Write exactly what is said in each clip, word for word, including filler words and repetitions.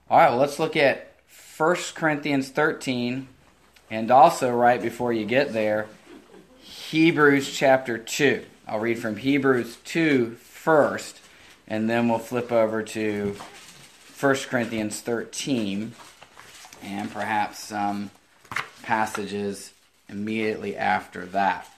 All right, well, let's look at First Corinthians thirteen, and also right before you get there, Hebrews chapter two. I'll read from Hebrews two first, and then we'll flip over to First Corinthians thirteen, and perhaps some passages immediately after that.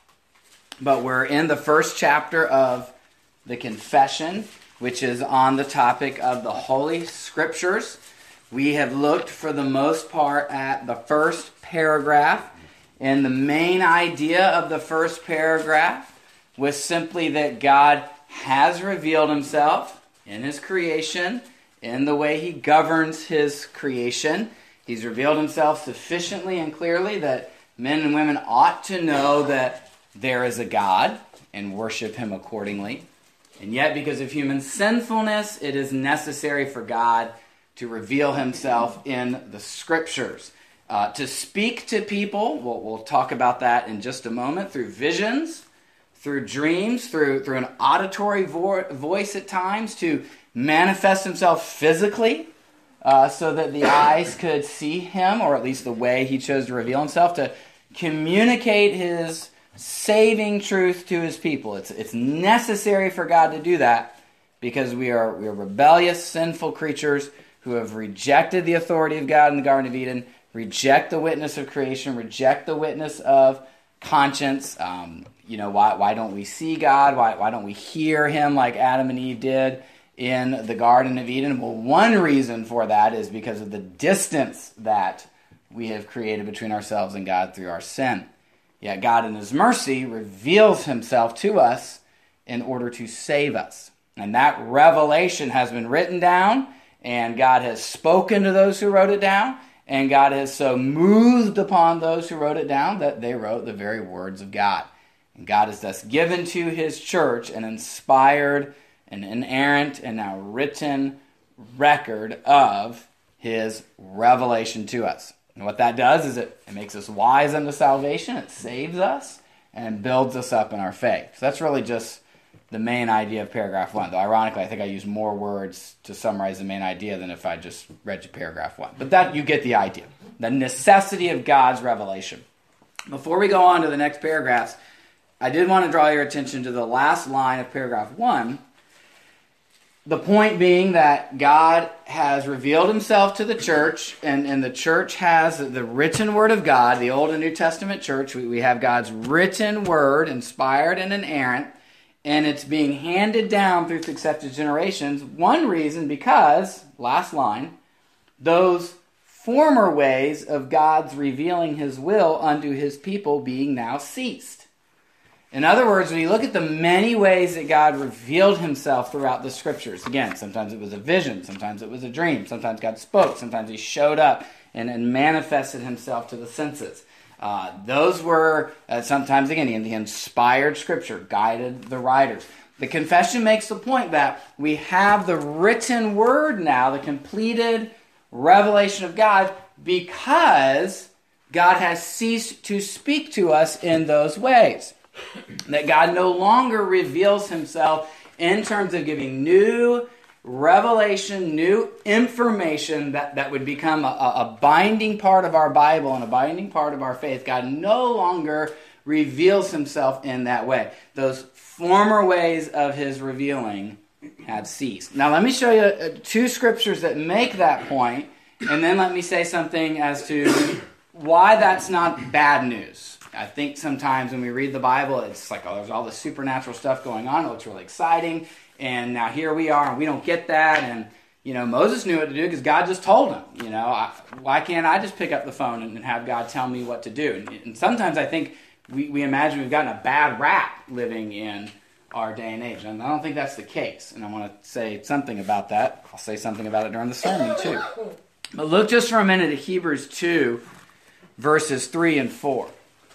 But we're in the first chapter of the Confession, which is on the topic of the Holy Scriptures. We have looked for the most part at the first paragraph, and the main idea of the first paragraph was simply that God has revealed himself in his creation, in the way he governs his creation. He's revealed himself sufficiently and clearly that men and women ought to know that there is a God and worship him accordingly. And yet, because of human sinfulness, it is necessary for God to reveal himself in the Scriptures. Uh, to speak to people, we'll, we'll talk about that in just a moment, through visions, through dreams, through, through an auditory vo- voice at times, to manifest himself physically, uh, so that the eyes could see him, or at least the way he chose to reveal himself, to communicate his saving truth to his people. It's, it's necessary for God to do that because we are, we are rebellious, sinful creatures who have rejected the authority of God in the Garden of Eden, reject the witness of creation, reject the witness of conscience. Um, you know, why why don't we see God? Why why don't we hear him like Adam and Eve did in the Garden of Eden? Well, one reason for that is because of the distance that we have created between ourselves and God through our sin. Yet God in his mercy reveals himself to us in order to save us. And that revelation has been written down, and God has spoken to those who wrote it down, and God has so moved upon those who wrote it down that they wrote the very words of God. And God has thus given to his church an inspired, an inerrant, and now written record of his revelation to us. And what that does is it, it makes us wise unto salvation, it saves us, and builds us up in our faith. So that's really just the main idea of paragraph one. Though ironically, I think I use more words to summarize the main idea than if I just read you paragraph one. But that, you get the idea. The necessity of God's revelation. Before we go on to the next paragraphs, I did want to draw your attention to the last line of paragraph one. The point being that God has revealed himself to the church, and, and the church has the written word of God, the Old and New Testament church. We, we have God's written word, inspired and inerrant, and it's being handed down through successive generations. One reason, because, last line, those former ways of God's revealing his will unto his people being now ceased. In other words, when you look at the many ways that God revealed himself throughout the Scriptures, again, sometimes it was a vision, sometimes it was a dream, sometimes God spoke, sometimes he showed up and, and manifested himself to the senses. Uh, those were, uh, sometimes again, in the inspired Scripture, guided the writers. The Confession makes the point that we have the written word now, the completed revelation of God, because God has ceased to speak to us in those ways. That God no longer reveals himself in terms of giving new revelation, new information that, that would become a, a binding part of our Bible and a binding part of our faith. God no longer reveals himself in that way. Those former ways of his revealing had ceased. Now let me show you two scriptures that make that point, and then let me say something as to why that's not bad news. I think sometimes when we read the Bible, it's like, oh, there's all this supernatural stuff going on. It looks really exciting. And now here we are, and we don't get that. And, you know, Moses knew what to do because God just told him. You know, I, why can't I just pick up the phone and have God tell me what to do? And, and sometimes I think we, we imagine we've gotten a bad rap living in our day and age. And I don't think that's the case. And I want to say something about that. I'll say something about it during the sermon, too. But look just for a minute at Hebrews two, verses three and four.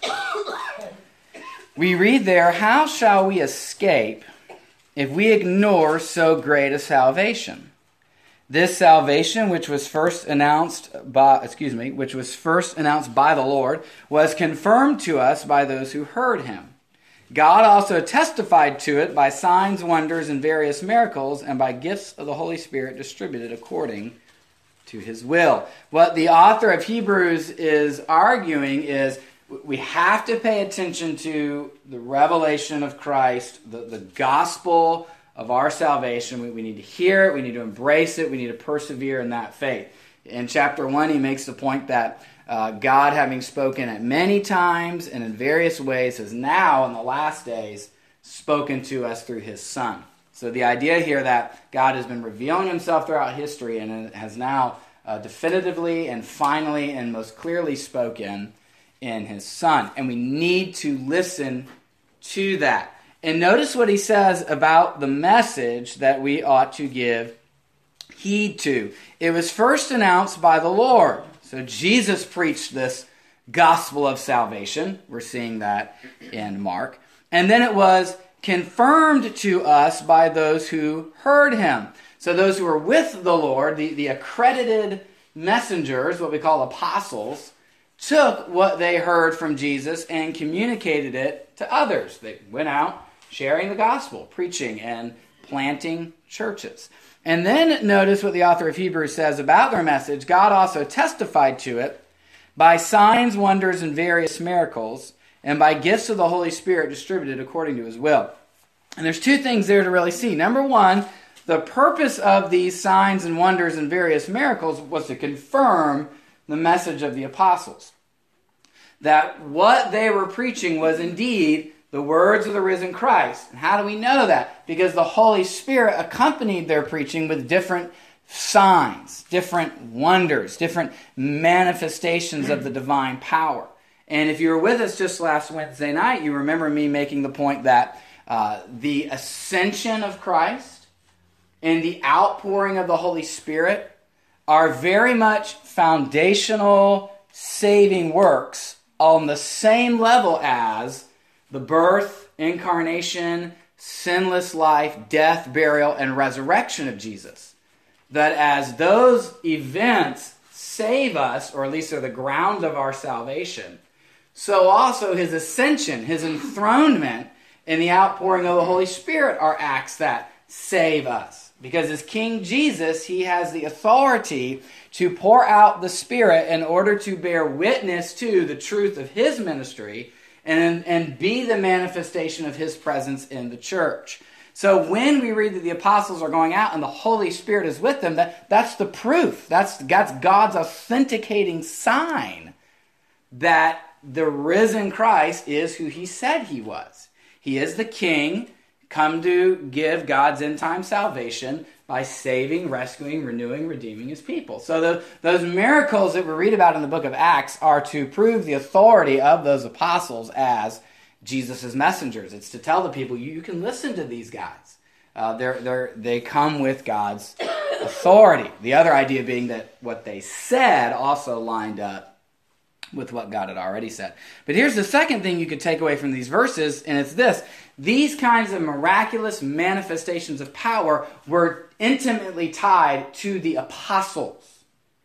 We read there, how shall we escape if we ignore so great a salvation? This salvation, which was first announced by, excuse me, which was first announced by the Lord, was confirmed to us by those who heard him. God also testified to it by signs, wonders, and various miracles, and by gifts of the Holy Spirit distributed according to his will. What the author of Hebrews is arguing is we have to pay attention to the revelation of Christ, the, the gospel of our salvation. We, we need to hear it, we need to embrace it, we need to persevere in that faith. In chapter one, he makes the point that uh, God, having spoken at many times and in various ways, has now, in the last days, spoken to us through his Son. So the idea here that God has been revealing himself throughout history and has now uh, definitively and finally and most clearly spoken in his Son. And we need to listen to that. And notice what he says about the message that we ought to give heed to. It was first announced by the Lord. So Jesus preached this gospel of salvation. We're seeing that in Mark. And then it was confirmed to us by those who heard him. So those who were with the Lord, the, the accredited messengers, what we call apostles, took what they heard from Jesus and communicated it to others. They went out sharing the gospel, preaching and planting churches. And then notice what the author of Hebrews says about their message. God also testified to it by signs, wonders, and various miracles, and by gifts of the Holy Spirit distributed according to his will. And there's two things there to really see. Number one, the purpose of these signs and wonders and various miracles was to confirm the message of the apostles. That what they were preaching was indeed the words of the risen Christ. And how do we know that? Because the Holy Spirit accompanied their preaching with different signs, different wonders, different manifestations of the divine power. And if you were with us just last Wednesday night, you remember me making the point that uh, the ascension of Christ and the outpouring of the Holy Spirit are very much foundational saving works on the same level as the birth, incarnation, sinless life, death, burial, and resurrection of Jesus. That as those events save us, or at least are the ground of our salvation, so also his ascension, his enthronement, and the outpouring of the Holy Spirit are acts that save us. Because as King Jesus, he has the authority to pour out the Spirit in order to bear witness to the truth of his ministry and, and be the manifestation of his presence in the church. So when we read that the apostles are going out and the Holy Spirit is with them, that, that's the proof. That's, that's God's authenticating sign that the risen Christ is who he said he was. He is the King, come to give God's end-time salvation by saving, rescuing, renewing, redeeming his people. So the, those miracles that we read about in the book of Acts are to prove the authority of those apostles as Jesus' messengers. It's to tell the people, you, you can listen to these guys. Uh, they're, they're, they come with God's authority. The other idea being that what they said also lined up with what God had already said. But here's the second thing you could take away from these verses, and it's this. These kinds of miraculous manifestations of power were intimately tied to the apostles.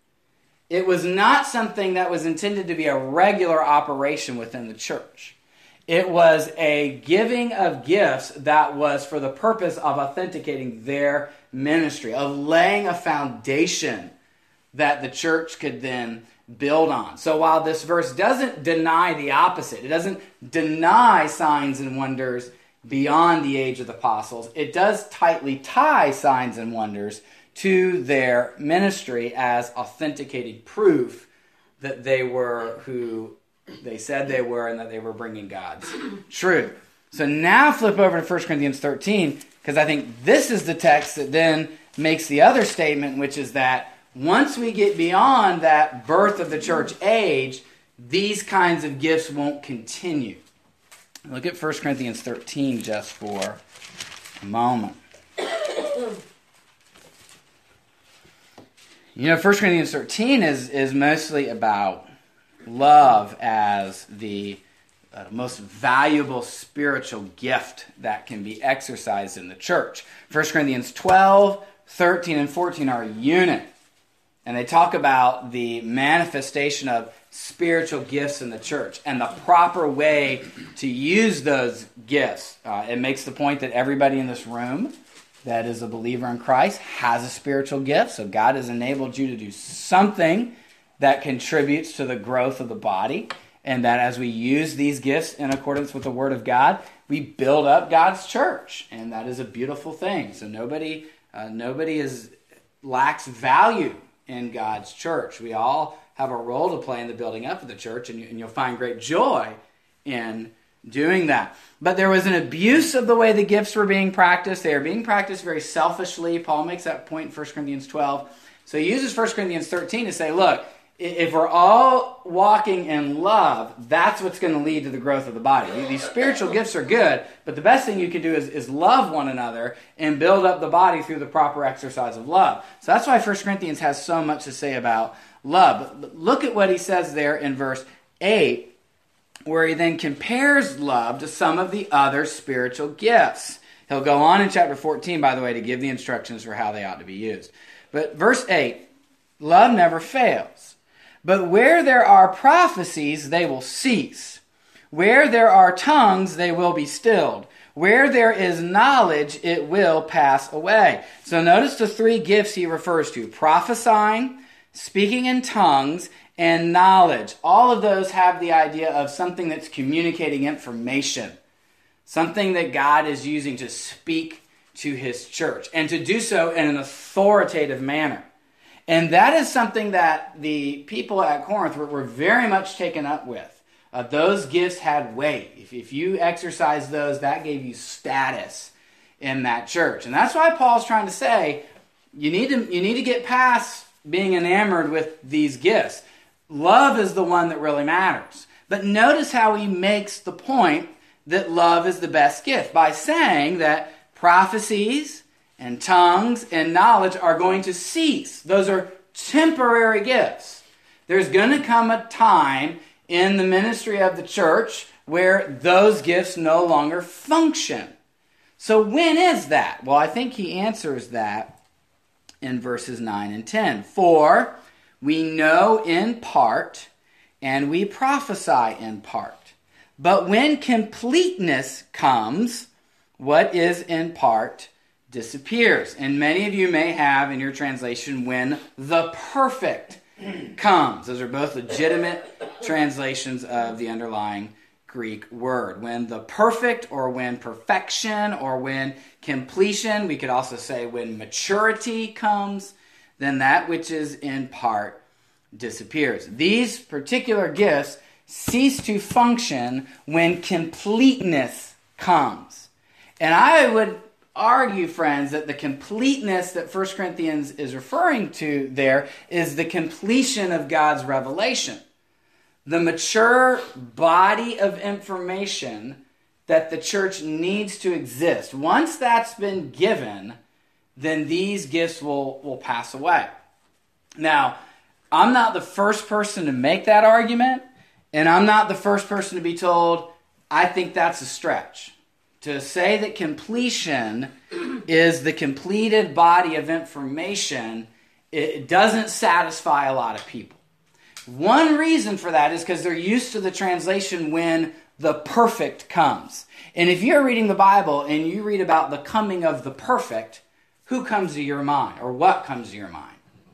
It was not something that was intended to be a regular operation within the church. It was a giving of gifts that was for the purpose of authenticating their ministry, of laying a foundation that the church could then build on. So while this verse doesn't deny the opposite, it doesn't deny signs and wonders beyond the age of the apostles, it does tightly tie signs and wonders to their ministry as authenticated proof that they were who they said they were and that they were bringing God's truth. So now flip over to First Corinthians thirteen, because I think this is the text that then makes the other statement, which is that once we get beyond that birth of the church age, these kinds of gifts won't continue. Look at First Corinthians thirteen just for a moment. You know, First Corinthians thirteen is, is mostly about love as the uh, most valuable spiritual gift that can be exercised in the church. First Corinthians twelve, thirteen, and fourteen are a unit. And they talk about the manifestation of spiritual gifts in the church and the proper way to use those gifts. Uh, it makes the point that everybody in this room that is a believer in Christ has a spiritual gift. So God has enabled you to do something that contributes to the growth of the body. And that as we use these gifts in accordance with the Word of God, we build up God's church. And that is a beautiful thing. So nobody uh, nobody is lacks value in God's church. We all have a role to play in the building up of the church, and, you, and you'll find great joy in doing that. But there was an abuse of the way the gifts were being practiced. They are being practiced very selfishly. Paul makes that point in First Corinthians twelve. So he uses First Corinthians thirteen to say, look, if we're all walking in love, that's what's going to lead to the growth of the body. These spiritual gifts are good, but the best thing you can do is, is love one another and build up the body through the proper exercise of love. So that's why First Corinthians has so much to say about love. But look at what he says there in verse eight, where he then compares love to some of the other spiritual gifts. He'll go on in chapter fourteen, by the way, to give the instructions for how they ought to be used. But verse eight, love never fails. But where there are prophecies, they will cease. Where there are tongues, they will be stilled. Where there is knowledge, it will pass away. So notice the three gifts he refers to: prophesying, speaking in tongues, and knowledge. All of those have the idea of something that's communicating information. Something that God is using to speak to his church. And to do so in an authoritative manner. And that is something that the people at Corinth were, were very much taken up with. Uh, those gifts had weight. If, if you exercised those, that gave you status in that church. And that's why Paul's trying to say, you need to, you need to get past being enamored with these gifts. Love is the one that really matters. But notice how he makes the point that love is the best gift by saying that prophecies and tongues and knowledge are going to cease. Those are temporary gifts. There's going to come a time in the ministry of the church where those gifts no longer function. So when is that? Well, I think he answers that in verses nine and ten. For we know in part, and we prophesy in part. But when completeness comes, what is in part disappears. And many of you may have in your translation, when the perfect comes. Those are both legitimate translations of the underlying Greek word. When the perfect, or when perfection, or when completion. We could also say when maturity comes, then that which is in part disappears. These particular gifts cease to function when completeness comes. And I would argue, friends, that the completeness that First Corinthians is referring to there is the completion of God's revelation. The mature body of information that the church needs to exist. Once that's been given, then these gifts will, will pass away. Now, I'm not the first person to make that argument, and I'm not the first person to be told, I think that's a stretch. To say that completion is the completed body of information, it doesn't satisfy a lot of people. One reason for that is because they're used to the translation when the perfect comes. And if you're reading the Bible and you read about the coming of the perfect, who comes to your mind? Or what comes to your mind?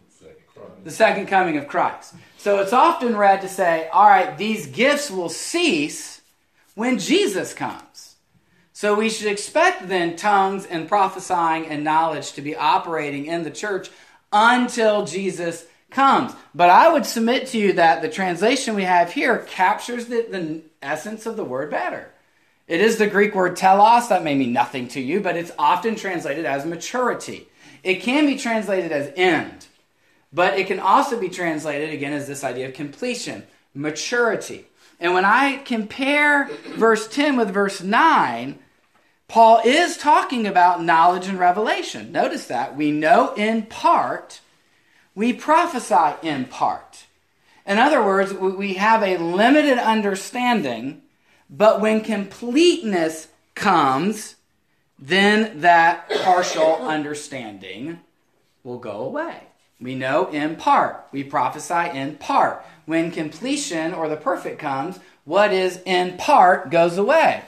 The second coming of Christ. So it's often read to say, all right, these gifts will cease when Jesus comes. So we should expect then tongues and prophesying and knowledge to be operating in the church until Jesus comes. But I would submit to you that the translation we have here captures the, the essence of the word better. It is the Greek word telos. That may mean nothing to you, but it's often translated as maturity. It can be translated as end, but it can also be translated, again, as this idea of completion, maturity. And when I compare verse ten with verse nine, Paul is talking about knowledge and revelation. Notice that. We know in part, we prophesy in part. In other words, we have a limited understanding, but when completeness comes, then that partial understanding will go away. We know in part. We prophesy in part. When completion or the perfect comes, what is in part goes away.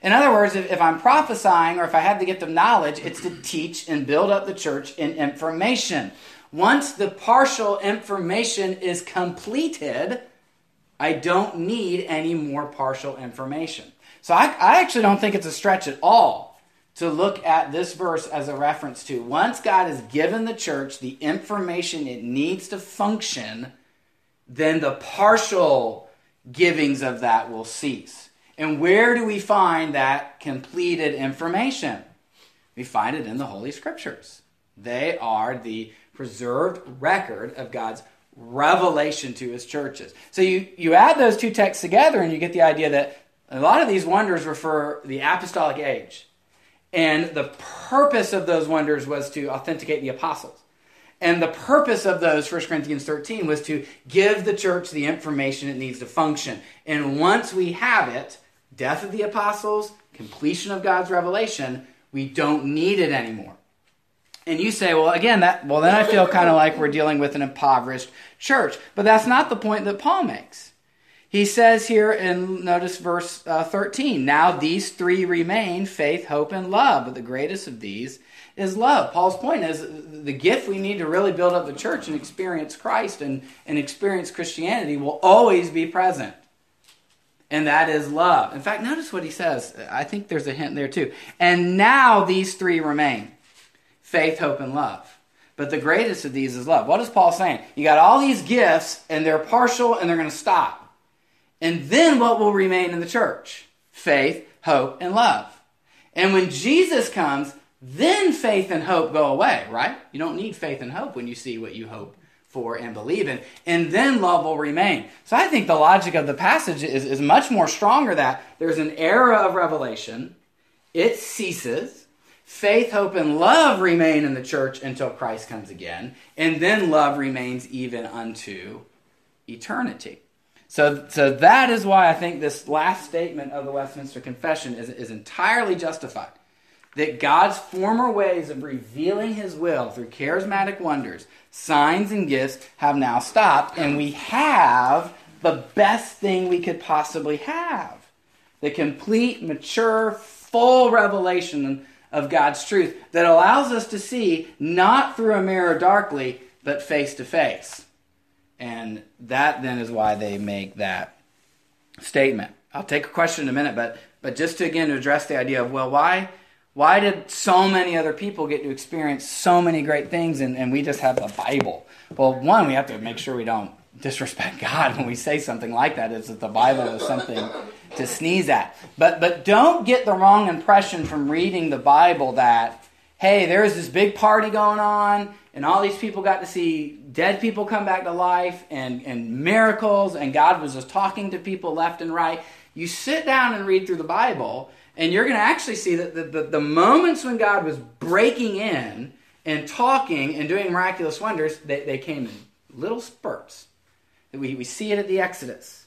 In other words, if, if I'm prophesying or if I have the gift of knowledge, it's to teach and build up the church in information. Once the partial information is completed, I don't need any more partial information. So I, I actually don't think it's a stretch at all to look at this verse as a reference to once God has given the church the information it needs to function, then the partial givings of that will cease. And where do we find that completed information? We find it in the Holy Scriptures. They are the preserved record of God's revelation to his churches. So you, you add those two texts together and you get the idea that a lot of these wonders refer the apostolic age. And the purpose of those wonders was to authenticate the apostles. And the purpose of those, First Corinthians thirteen, was to give the church the information it needs to function. And once we have it, death of the apostles, completion of God's revelation, we don't need it anymore. And you say, well, again, that well, then I feel kind of like we're dealing with an impoverished church. But that's not the point that Paul makes. He says here in, notice verse uh, thirteen, now these three remain, faith, hope, and love. But the greatest of these is love. Paul's point is the gift we need to really build up the church and experience Christ and, and experience Christianity will always be present. And that is love. In fact, notice what he says. I think there's a hint there too. And now these three remain. Faith, hope, and love. But the greatest of these is love. What is Paul saying? You got all these gifts, and they're partial, and they're going to stop. And then what will remain in the church? Faith, hope, and love. And when Jesus comes, then faith and hope go away, right? You don't need faith and hope when you see what you hope for and believe in. And then love will remain. So I think the logic of the passage is, is much more stronger that there's an era of revelation. It ceases. Faith, hope, and love remain in the church until Christ comes again. And then love remains even unto eternity. So, so that is why I think this last statement of the Westminster Confession is, is entirely justified. That God's former ways of revealing his will through charismatic wonders, signs, and gifts have now stopped, and we have the best thing we could possibly have. The complete, mature, full revelation of God's truth that allows us to see not through a mirror darkly, but face to face. And that then is why they make that statement. I'll take a question in a minute, but but just to again address the idea of, well, why why did so many other people get to experience so many great things and, and we just have the Bible? Well, one, we have to make sure we don't disrespect God when we say something like that, is that the Bible is something to sneeze at. But but don't get the wrong impression from reading the Bible that, hey, there's this big party going on, and all these people got to see dead people come back to life and, and miracles, and God was just talking to people left and right. You sit down and read through the Bible, and you're going to actually see that the, the, the moments when God was breaking in and talking and doing miraculous wonders, they, they came in little spurts. We, we see it at the Exodus.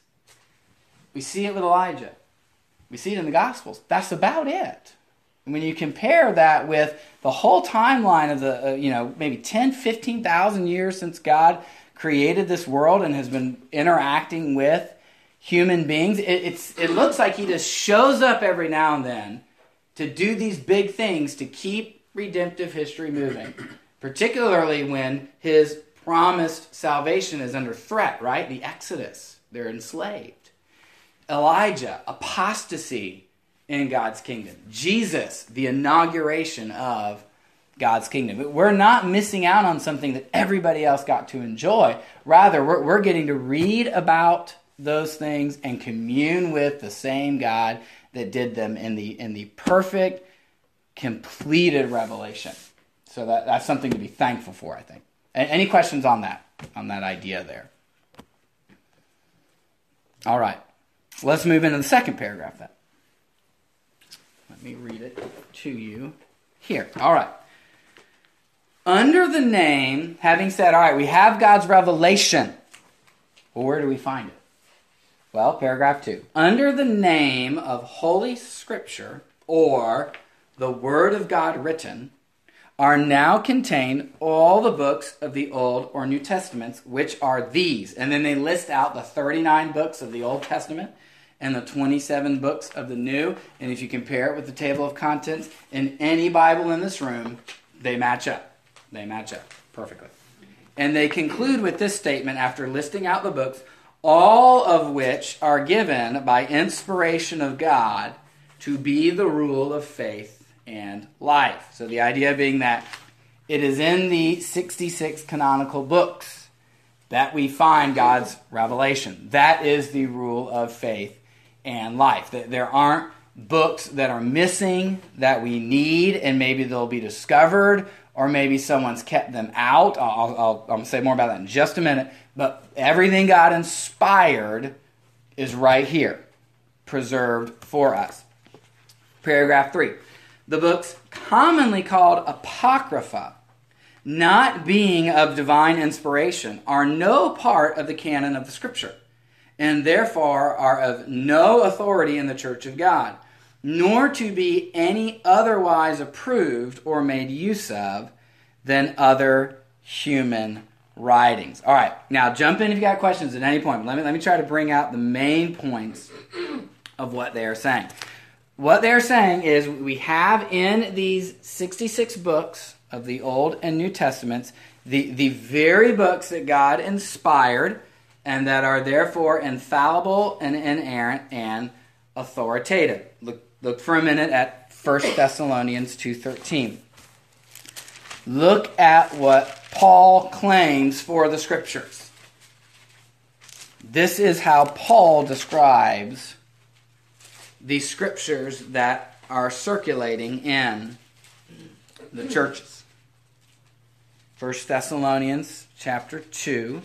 We see it with Elijah. We see it in the Gospels. That's about it. And when you compare that with the whole timeline of the, uh, you know, maybe ten, fifteen thousand years since God created this world and has been interacting with human beings, it, it's, it looks like he just shows up every now and then to do these big things to keep redemptive history moving, particularly when his promised salvation is under threat, right? The Exodus, they're enslaved. Elijah, apostasy in God's kingdom. Jesus, the inauguration of God's kingdom. We're not missing out on something that everybody else got to enjoy. Rather, we're, we're getting to read about those things and commune with the same God that did them in the in the perfect, completed revelation. So that, that's something to be thankful for, I think. Any questions on that, on that idea there? All right. Let's move into the second paragraph then. Let me read it to you here. All right. Under the name, having said, all right, we have God's revelation. Well, where do we find it? Well, paragraph two. Under the name of Holy Scripture, or the Word of God written, are now contained all the books of the Old or New Testaments, which are these. And then they list out the thirty-nine books of the Old Testament and the twenty-seven books of the New. And if you compare it with the table of contents in any Bible in this room, they match up. They match up perfectly. And they conclude with this statement after listing out the books, all of which are given by inspiration of God to be the rule of faith and life. So the idea being that it is in the sixty-six canonical books that we find God's revelation. That is the rule of faith and life. There aren't books that are missing that we need, and maybe they'll be discovered, or maybe someone's kept them out. I'll, I'll, I'll say more about that in just a minute. But everything God inspired is right here, preserved for us. Paragraph three. The books commonly called Apocrypha, not being of divine inspiration, are no part of the canon of the Scripture, and therefore are of no authority in the Church of God, nor to be any otherwise approved or made use of than other human writings. All right, now jump in if you got questions at any point. Let me, let me try to bring out the main points of what they are saying. What they're saying is we have in these sixty-six books of the Old and New Testaments, the, the very books that God inspired and that are therefore infallible and inerrant and authoritative. Look, look for a minute at First Thessalonians two thirteen. Look at what Paul claims for the Scriptures. This is how Paul describes the Scriptures that are circulating in the churches. First Thessalonians chapter two,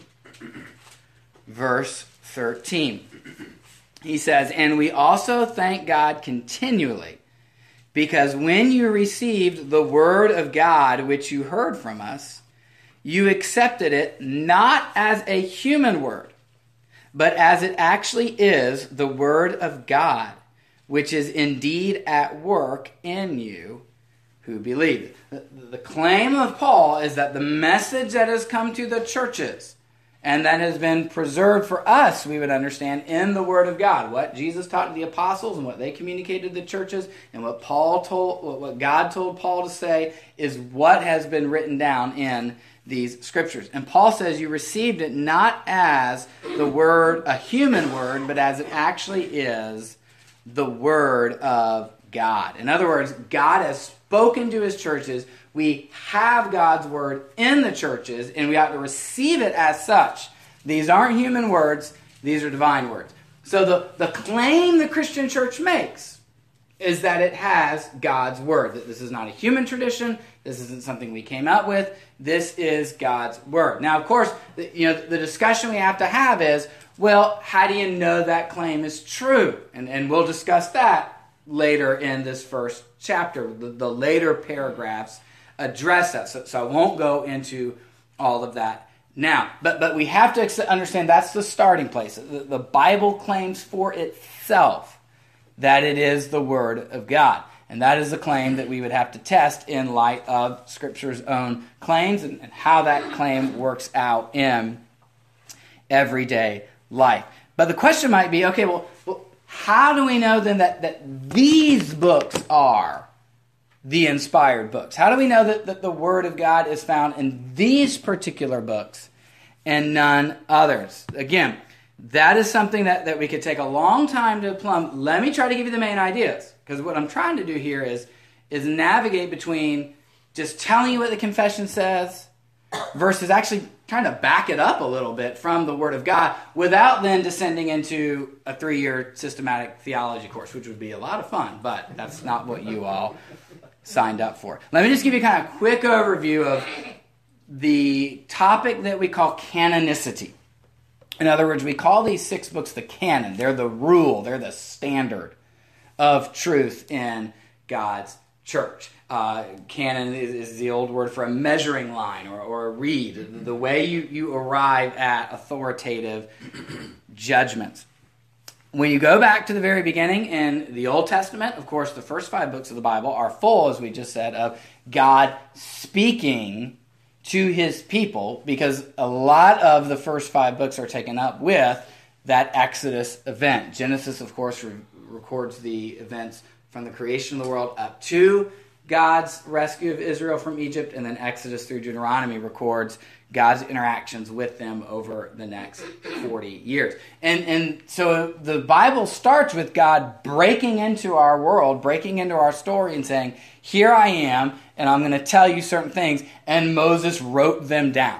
verse thirteen. He says, "And we also thank God continually, because when you received the word of God which you heard from us, you accepted it not as a human word, but as it actually is the word of God, which is indeed at work in you who believe." The, the claim of Paul is that the message that has come to the churches and that has been preserved for us, we would understand, in the Word of God. What Jesus taught to the apostles and what they communicated to the churches and what Paul told, what God told Paul to say is what has been written down in these Scriptures. And Paul says you received it not as the word, a human word, but as it actually is the Word of God. In other words, God has spoken to His churches. We have God's Word in the churches, and we ought to receive it as such. These aren't human words. These are divine words. So the, the claim the Christian church makes is that it has God's Word. That this is not a human tradition. This isn't something we came up with. This is God's Word. Now, of course, the, you know, the discussion we have to have is, well, how do you know that claim is true? And, and we'll discuss that later in this first chapter. The, the later paragraphs address that, so, so I won't go into all of that now. But but we have to understand that's the starting place. The, the Bible claims for itself that it is the Word of God. And that is a claim that we would have to test in light of Scripture's own claims and, and how that claim works out in everyday life. But the question might be, okay, well, well how do we know then that, that these books are the inspired books? How do we know that, that the Word of God is found in these particular books and none others? Again, that is something that, that we could take a long time to plumb. Let me try to give you the main ideas, because what I'm trying to do here is, is navigate between just telling you what the confession says versus actually trying to back it up a little bit from the Word of God without then descending into a three-year systematic theology course, which would be a lot of fun, but that's not what you all signed up for. Let me just give you kind of a quick overview of the topic that we call canonicity. In other words, we call these six books the canon. They're the rule, they're the standard of truth in God's church. Uh, canon is, is the old word for a measuring line or, or a reed, the way you, you arrive at authoritative judgments. When you go back to the very beginning in the Old Testament, of course, the first five books of the Bible are full, as we just said, of God speaking to His people, because a lot of the first five books are taken up with that Exodus event. Genesis, of course, re- records the events from the creation of the world up to God's rescue of Israel from Egypt, and then Exodus through Deuteronomy records God's interactions with them over the next forty years. And, and so the Bible starts with God breaking into our world, breaking into our story and saying, here I am, and I'm going to tell you certain things, and Moses wrote them down.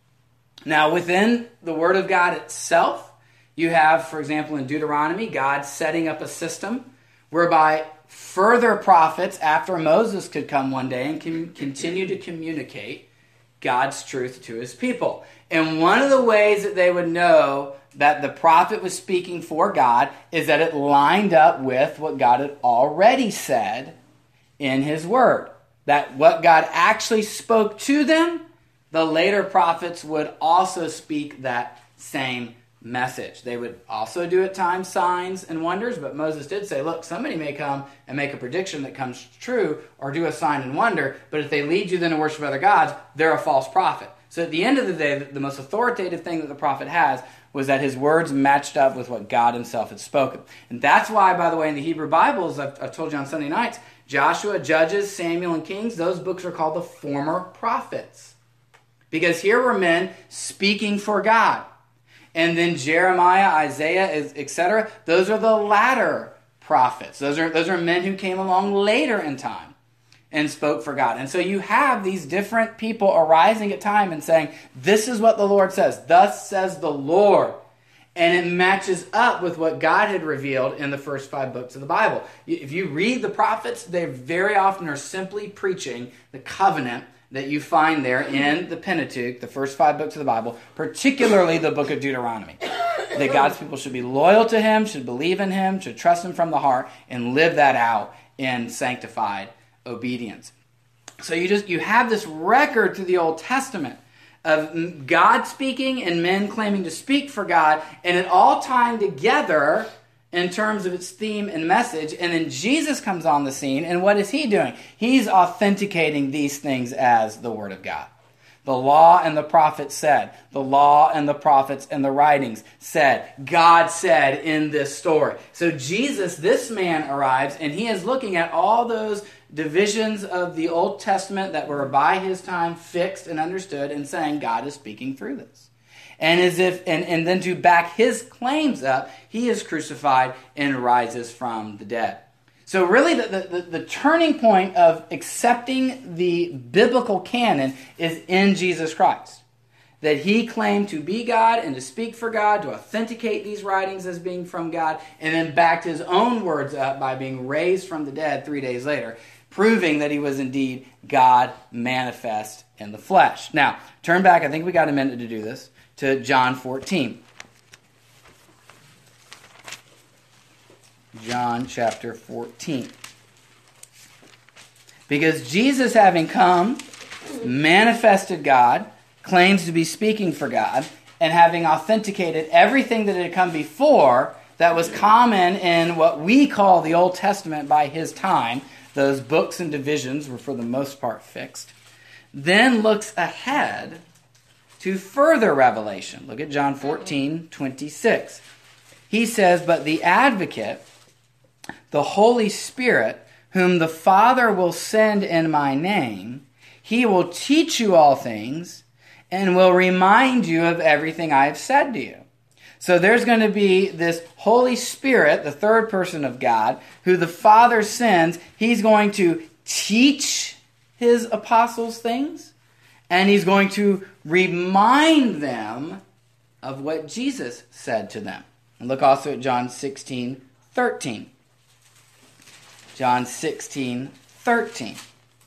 Now, within the Word of God itself, you have, for example, in Deuteronomy, God setting up a system whereby further prophets after Moses could come one day and can continue to communicate God's truth to his people. And one of the ways that they would know that the prophet was speaking for God is that it lined up with what God had already said in his word. That what God actually spoke to them, the later prophets would also speak that same message. They would also do at times signs and wonders, but Moses did say, look, somebody may come and make a prediction that comes true or do a sign and wonder, but if they lead you then to worship other gods, they're a false prophet. So at the end of the day, the most authoritative thing that the prophet has was that his words matched up with what God himself had spoken. And that's why, by the way, in the Hebrew Bibles, I've, I've told you on Sunday nights, Joshua, Judges, Samuel, and Kings, those books are called the former prophets. Because here were men speaking for God. And then Jeremiah, Isaiah, et cetera, those are the latter prophets. Those are, those are men who came along later in time and spoke for God. And so you have these different people arising at time and saying, this is what the Lord says. Thus says the Lord. And it matches up with what God had revealed in the first five books of the Bible. If you read the prophets, they very often are simply preaching the covenant that you find there in the Pentateuch, the first five books of the Bible, particularly the book of Deuteronomy. That God's people should be loyal to him, should believe in him, should trust him from the heart, and live that out in sanctified obedience. So you just you have this record through the Old Testament of God speaking and men claiming to speak for God, and it all tying together in terms of its theme and message. And then Jesus comes on the scene, and what is he doing? He's authenticating these things as the Word of God. The law and the prophets said, the law and the prophets and the writings said, God said in this story. So Jesus, this man, arrives, and he is looking at all those divisions of the Old Testament that were by his time fixed and understood, and saying, God is speaking through this. And as if, and, and then to back his claims up, he is crucified and rises from the dead. So really the, the, the turning point of accepting the biblical canon is in Jesus Christ. That he claimed to be God and to speak for God, to authenticate these writings as being from God, and then backed his own words up by being raised from the dead three days later, proving that he was indeed God manifest in the flesh. Now, turn back, I think we got a minute to do this, to John fourteen. John chapter fourteen. Because Jesus, having come, manifested God, claims to be speaking for God, and having authenticated everything that had come before that was common in what we call the Old Testament by his time, those books and divisions were for the most part fixed, then looks ahead to further revelation. Look at John fourteen twenty-six. He says, but the advocate, the Holy Spirit, whom the Father will send in my name, he will teach you all things and will remind you of everything I have said to you. So there's going to be this Holy Spirit, the third person of God, who the Father sends. He's going to teach his apostles things, and he's going to remind them of what Jesus said to them. And look also at John sixteen thirteen. John sixteen thirteen.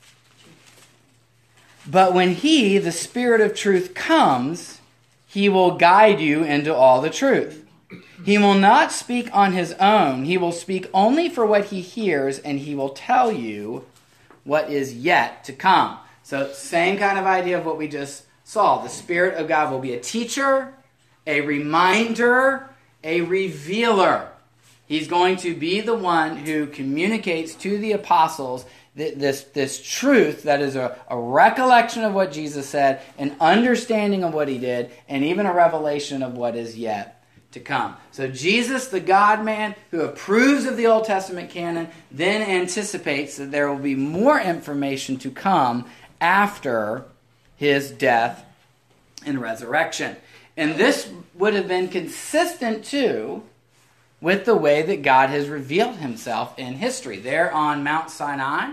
But when he, the Spirit of truth, comes, he will guide you into all the truth. He will not speak on his own. He will speak only for what he hears, and he will tell you what is yet to come. So same kind of idea of what we just saw. The Spirit of God will be a teacher, a reminder, a revealer. He's going to be the one who communicates to the apostles this, this truth that is a, a recollection of what Jesus said, an understanding of what he did, and even a revelation of what is yet to come. So Jesus, the God-man, who approves of the Old Testament canon, then anticipates that there will be more information to come after his death and resurrection. And this would have been consistent, too, with the way that God has revealed himself in history. There on Mount Sinai,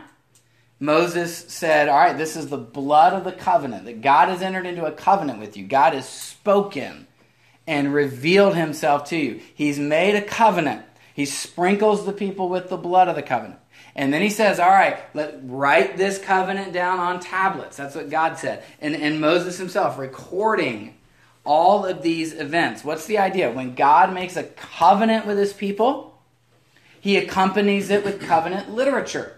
Moses said, all right, this is the blood of the covenant, that God has entered into a covenant with you. God has spoken and revealed himself to you. He's made a covenant. He sprinkles the people with the blood of the covenant. And then he says, all right, let write this covenant down on tablets. That's what God said. And, and Moses himself recording all of these events. What's the idea? When God makes a covenant with his people, he accompanies it with covenant literature.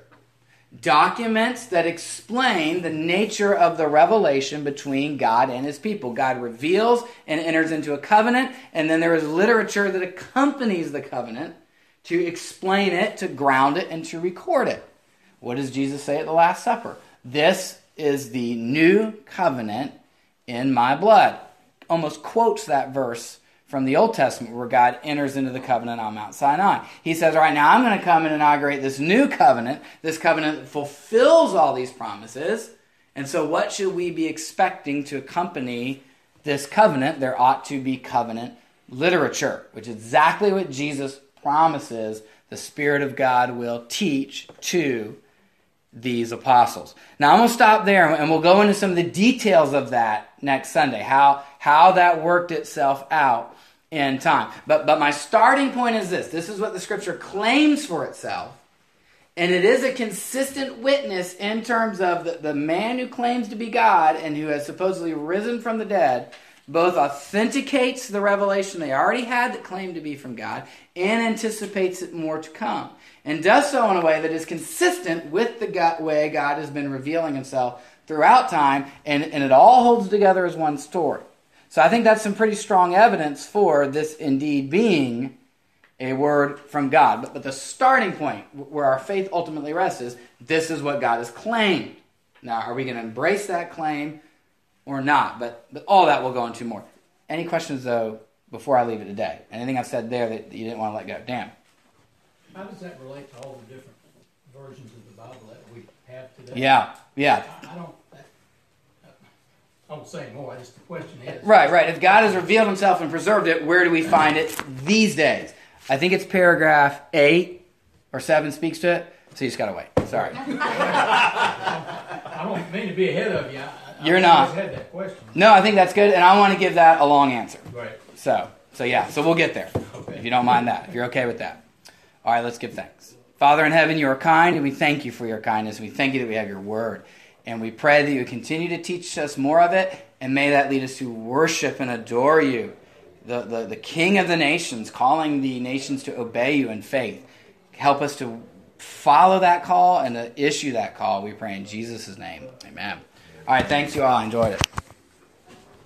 Documents that explain the nature of the revelation between God and his people. God reveals and enters into a covenant, and then there is literature that accompanies the covenant to explain it, to ground it, and to record it. What does Jesus say at the Last Supper? This is the new covenant in my blood. Almost quotes that verse from the Old Testament where God enters into the covenant on Mount Sinai. He says, all right, now I'm going to come and inaugurate this new covenant, this covenant that fulfills all these promises. And so what should we be expecting to accompany this covenant? There ought to be covenant literature, which is exactly what Jesus promises the Spirit of God will teach to these apostles. Now I'm going to stop there and we'll go into some of the details of that next Sunday, how, how that worked itself out in time. But, but my starting point is this. This is what the Scripture claims for itself. And it is a consistent witness in terms of the, the man who claims to be God and who has supposedly risen from the dead, both authenticates the revelation they already had that claimed to be from God and anticipates it more to come. And does so in a way that is consistent with the God, way God has been revealing himself throughout time, and, and it all holds together as one story. So I think that's some pretty strong evidence for this indeed being a word from God. But, but the starting point where our faith ultimately rests is, this is what God has claimed. Now, are we going to embrace that claim or not? But, but all that we'll go into more. Any questions, though, before I leave it today? Anything I've said there that you didn't want to let go? Dan? How does that relate to all the different versions of the Bible that we have today? Yeah, yeah. I, I don't... I won't say more, just the question is. Right, right. If God has revealed himself and preserved it, where do we find it these days? I think it's paragraph eight or seven speaks to it, so you just got to wait. Sorry. I don't mean to be ahead of you. I, You're I not. Had that question. No, I think that's good, and I want to give that a long answer. Right. So, so yeah, so we'll get there, Okay. if you don't mind that, if you're okay with that. All right, let's give thanks. Father in heaven, you are kind, and we thank you for your kindness. We thank you that we have your word. And we pray that you continue to teach us more of it, and may that lead us to worship and adore you, the, the, the King of the nations, calling the nations to obey you in faith. Help us to follow that call and to issue that call, we pray in Jesus' name. Amen. All right, thanks you all. I enjoyed it.